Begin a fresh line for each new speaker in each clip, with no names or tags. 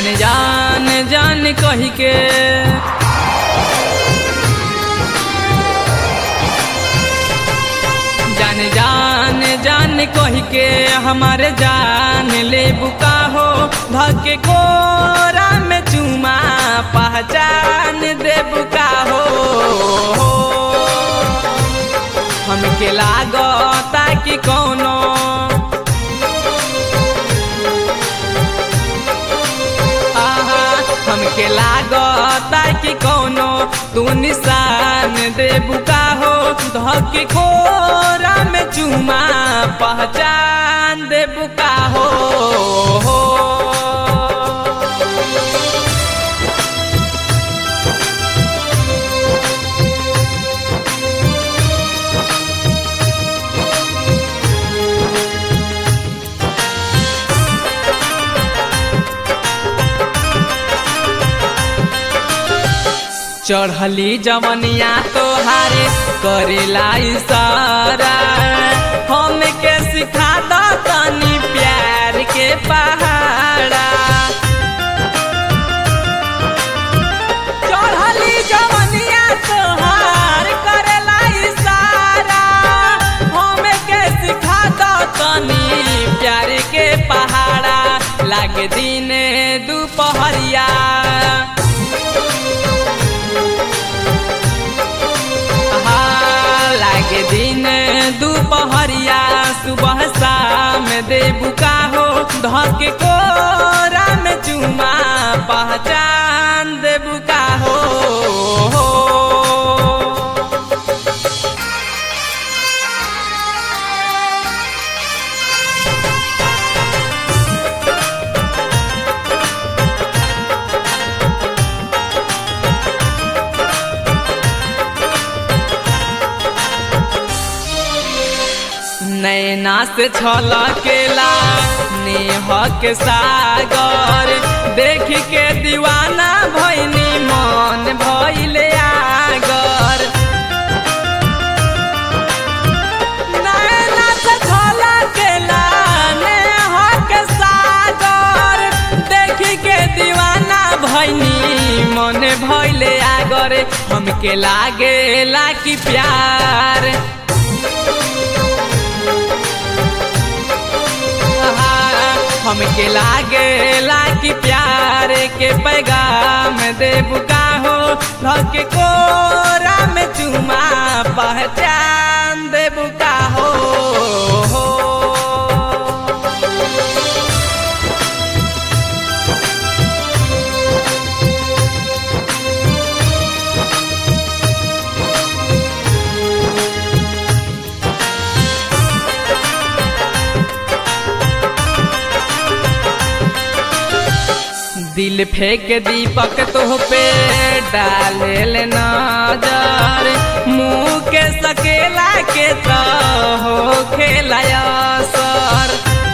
जान जान कही के जान जान कही के हमारे जान ले बुका हो धके कोरा में चुमा पहचान दे बुका हो हमके लागता कि कौनो हमके लागता कि कौनो तू निशान दे बुका हो धके कोरा में चुमा पहचान दे बुका हो चढ़ली जवनिया तोहारे करेला इशारा हमके सिखा दो तनी प्यार के पहाड़ा चढ़ली जवनिया तोहार करेला इशारा हमके सिखा दो तनी प्यार के पहाड़ा लागे दिन दोपहरिया दिन दोपहरिया सुबह शाम दे बुका हो धके कोरा में चुमा पहचान दे बुका हो नैना से छलकेला नेह के सागर देख के दीवाना भइनी मन भइले आगर नैना से छलकेला नेह के सागर देख के दीवाना भइनी मन भइले आगर हमके लागेला कि प्यार हमके लागेला कि प्यार के पैगाम दे बुका हो धके कोरा में चुमा पहचान दे बुका हो दिल फेंक दीपक तोह पे डाले नजर मुँह के सकेला के तो हो खेला सर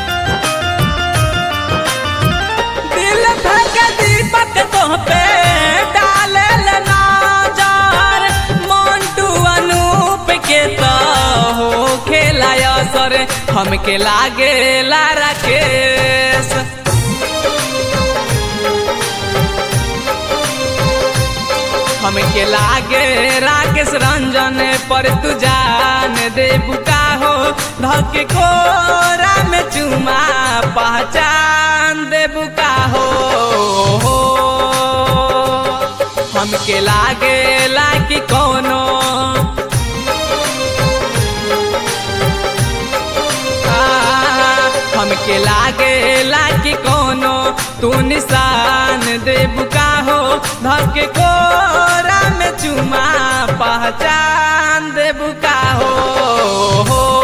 दिल फेंक दीपक तोह पे डाले नजर मंटू अनूप के तो हो खेला सर हमके लागेला राकेश हमके लागे राकेश रंजन पर तू जान दे बुका हो धके कोरा में चुमा पहचान दे बुका हो हमके लागेला कि कौनो हमके लागेला कि कौनो तू निशान दे बुका हो धके कोरा में चुमा पहचान दे बुका हो